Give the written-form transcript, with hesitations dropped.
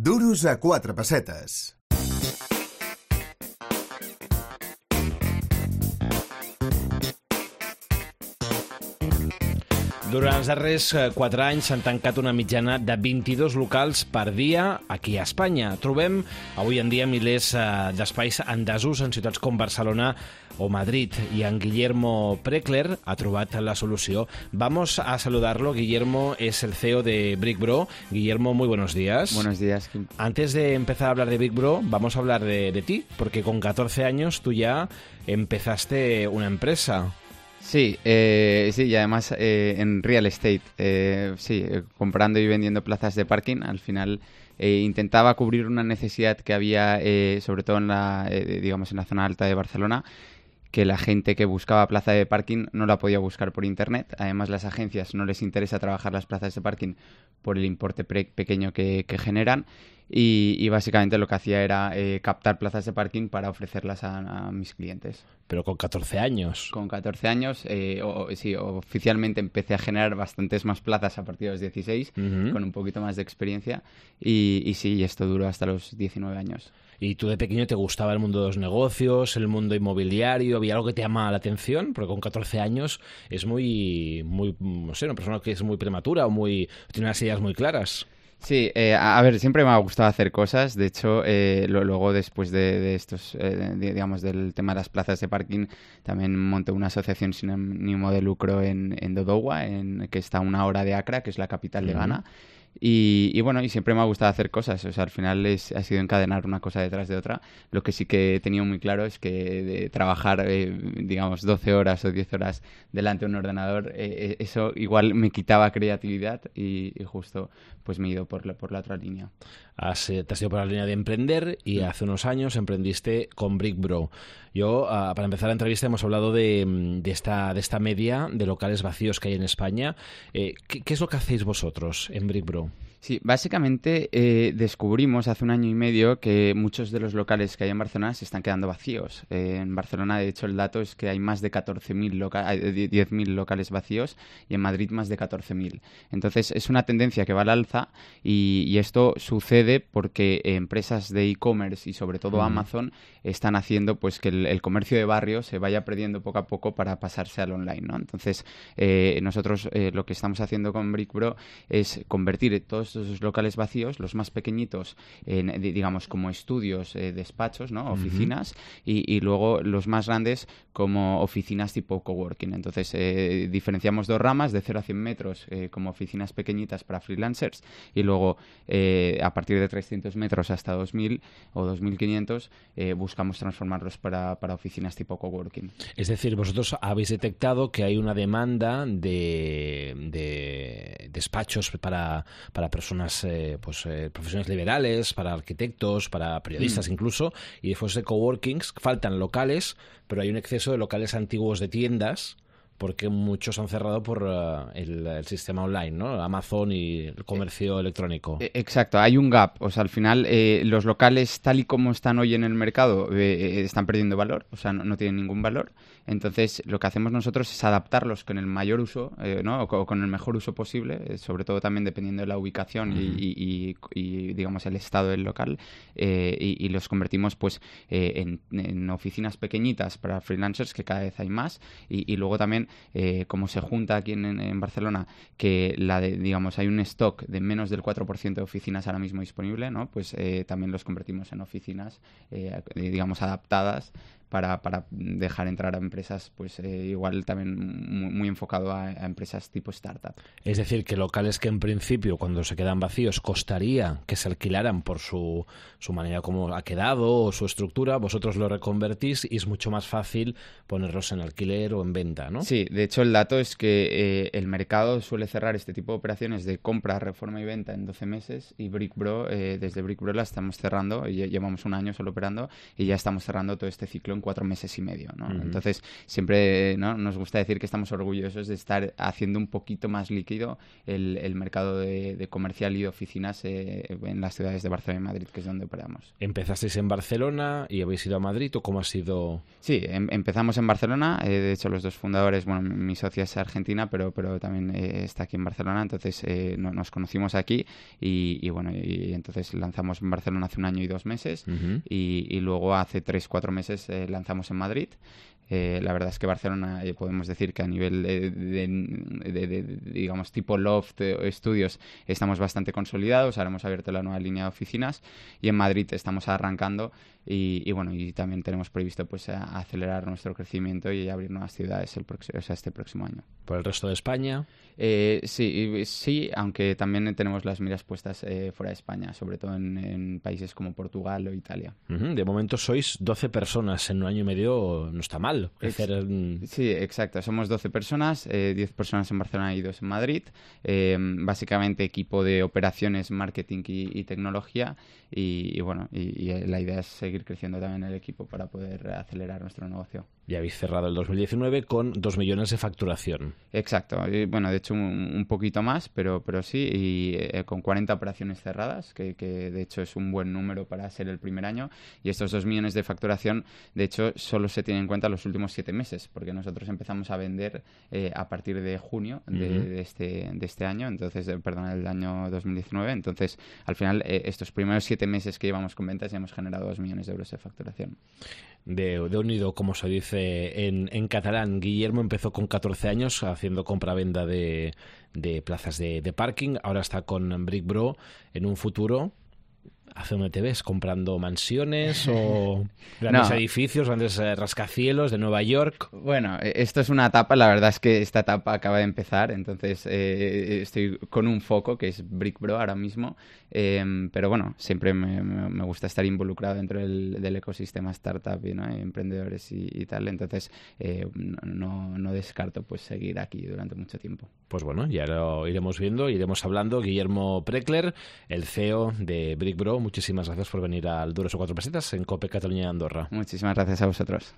Duros a 4 pessetes. Durant els darrers 4 anys s'han tancat una mitjana de 22 locals per dia aquí a Espanya. Trobem avui en dia milers d'espais en desús en ciutats com Barcelona o Madrid, y en Guillermo Prekler ha trobat la solució. Vamos a saludarlo. Guillermo es el CEO de BrickBro. Guillermo, muy buenos días. Buenos días. Antes de empezar a hablar de BrickBro, vamos a hablar de ti, porque con 14 años tú ya empezaste una empresa. Sí, y además en real estate, comprando y vendiendo plazas de parking. Al final intentaba cubrir una necesidad que había, sobre todo en en la zona alta de Barcelona, que la gente que buscaba plaza de parking no la podía buscar por internet. Además, las agencias no les interesa trabajar las plazas de parking por el importe pequeño que generan. Y básicamente lo que hacía era captar plazas de parking para ofrecerlas a mis clientes. Pero con 14 años. Con 14 años, oficialmente empecé a generar bastantes más plazas a partir de los 16, con un poquito más de experiencia. Y esto duró hasta los 19 años. ¿Y tú de pequeño te gustaba el mundo de los negocios, el mundo inmobiliario? ¿Había algo que te llamaba la atención? Porque con 14 años es no sé, una persona que es muy prematura o tiene unas ideas muy claras. Sí, a ver, siempre me ha gustado hacer cosas. De hecho, luego después de estos, digamos, del tema de las plazas de parking, también monté una asociación sin ánimo de lucro en Dodouga, que está a 1 hora de Accra, que es la capital de Ghana. Y bueno, y siempre me ha gustado hacer cosas. O sea, al final ha sido encadenar una cosa detrás de otra. Lo que sí que he tenido muy claro es que de trabajar, digamos, 12 horas o 10 horas delante de un ordenador, eso igual me quitaba creatividad y justo pues me he ido por la otra línea. Te has ido por la línea de emprender y hace unos años emprendiste con BrickBro. Para empezar la entrevista hemos hablado de esta media de locales vacíos que hay en España. ¿Qué es lo que hacéis vosotros en BrickBro? Sí, básicamente descubrimos hace 1 año y medio que muchos de los locales que hay en Barcelona se están quedando vacíos. En Barcelona, de hecho, el dato es que hay más de 10.000 locales vacíos y en Madrid más de 14.000. Entonces, es una tendencia que va al alza y esto sucede porque empresas de e-commerce y sobre todo Amazon están haciendo pues que el comercio de barrio se vaya perdiendo poco a poco para pasarse al online, ¿no? Entonces, nosotros lo que estamos haciendo con BrickBro es convertir todos estos locales vacíos, los más pequeñitos, digamos, como estudios, despachos, ¿no? Oficinas, y luego los más grandes como oficinas tipo coworking. Entonces, diferenciamos 2 ramas, de 0 a 100 metros como oficinas pequeñitas para freelancers, y luego a partir de 300 metros hasta 2.000 o 2.500 buscamos transformarlos para oficinas tipo coworking. Es decir, vosotros habéis detectado que hay una demanda de despachos para personas, profesiones liberales, para arquitectos, para periodistas incluso, y después de coworkings faltan locales, pero hay un exceso de locales antiguos de tiendas porque muchos han cerrado por el sistema online, ¿no? Amazon y el comercio electrónico. Exacto, hay un gap. O sea, al final los locales tal y como están hoy en el mercado están perdiendo valor, o sea, no tienen ningún valor. Entonces, lo que hacemos nosotros es adaptarlos con el mayor uso, ¿no? O con el mejor uso posible, sobre todo también dependiendo de la ubicación y digamos, el estado del local, y los convertimos pues en oficinas pequeñitas para freelancers, que cada vez hay más, y luego también como se junta aquí en Barcelona, que digamos, hay un stock de menos del 4% de oficinas ahora mismo disponible, ¿no? Pues también los convertimos en oficinas, digamos, adaptadas para dejar entrar a empresas, pues igual también muy enfocado a empresas tipo startup. Es decir, que locales que en principio, cuando se quedan vacíos, costaría que se alquilaran por su manera como ha quedado o su estructura, vosotros lo reconvertís y es mucho más fácil ponerlos en alquiler o en venta, ¿no? Sí, de hecho el dato es que el mercado suele cerrar este tipo de operaciones de compra, reforma y venta en 12 meses y BrickBro, desde BrickBro la estamos cerrando, y llevamos 1 año solo operando y ya estamos cerrando todo este ciclo en 4 meses y medio, ¿no? Entonces, siempre, ¿no?, nos gusta decir que estamos orgullosos de estar haciendo un poquito más líquido el mercado de comercial y de oficinas en las ciudades de Barcelona y Madrid, que es donde operamos. ¿Empezasteis en Barcelona y habéis ido a Madrid o cómo ha sido? Sí, empezamos en Barcelona. De hecho, los dos fundadores, bueno, mi socia es argentina, pero también está aquí en Barcelona. Entonces, nos conocimos aquí y bueno, y entonces lanzamos en Barcelona hace 1 año y 2 meses y luego hace 3-4 meses lanzamos en Madrid. La verdad es que Barcelona podemos decir que a nivel de digamos tipo loft estudios estamos bastante consolidados. Ahora hemos abierto la nueva línea de oficinas y en Madrid estamos arrancando y bueno, y también tenemos previsto pues acelerar nuestro crecimiento y abrir nuevas ciudades este próximo año. ¿Por el resto de España? Sí, aunque también tenemos las miras puestas fuera de España, sobre todo en países como Portugal o Italia. De momento sois 12 personas en 1 año y medio, no está mal. Sí, exacto. Somos 12 personas, 10 personas en Barcelona y 2 en Madrid. Básicamente equipo de operaciones, marketing y tecnología. Y bueno, y la idea es seguir creciendo también el equipo para poder acelerar nuestro negocio. Ya habéis cerrado el 2019 con 2 millones de facturación. Exacto. Bueno, de hecho un poquito más, pero sí, y con 40 operaciones cerradas, que de hecho es un buen número para ser el primer año. Y estos 2 millones de facturación, de hecho, solo se tienen en cuenta los últimos 7 meses, porque nosotros empezamos a vender a partir de junio de este año, entonces, del año 2019. Entonces, al final, estos primeros 7 meses que llevamos con ventas ya hemos generado 2 millones de euros de facturación. De unido, como se dice en catalán. Guillermo empezó con 14 años haciendo compra-venda de plazas de parking. Ahora está con Brickbro. En un futuro, ¿hacia dónde te ves? ¿Comprando mansiones o grandes edificios, grandes rascacielos de Nueva York? Bueno, esto es una etapa, la verdad es que esta etapa acaba de empezar, entonces estoy con un foco que es Brickbro ahora mismo, pero bueno, siempre me gusta estar involucrado dentro del ecosistema startup y, ¿no?, emprendedores y tal, entonces no descarto pues seguir aquí durante mucho tiempo. Pues bueno, ya lo iremos viendo, iremos hablando. Guillermo Prekler, el CEO de Brickbro, muchísimas gracias por venir al Duros o 4 Pesetas en COPE Cataluña y Andorra. Muchísimas gracias a vosotros.